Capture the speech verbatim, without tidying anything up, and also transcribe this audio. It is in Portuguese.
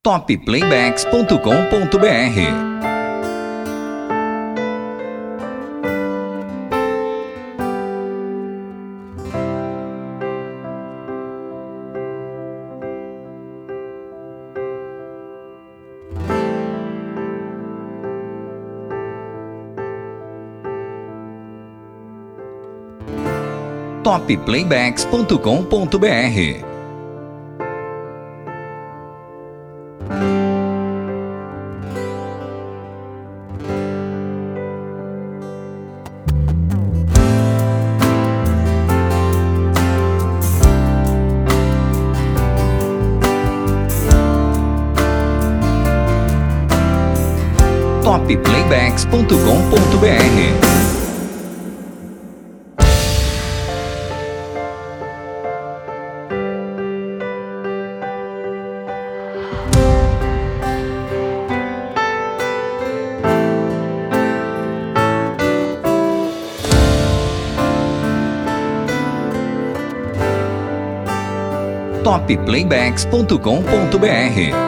Topplaybacks ponto com ponto br. Topplaybacks ponto com ponto br. Topplaybacks ponto com ponto br. Topplaybacks ponto com ponto br.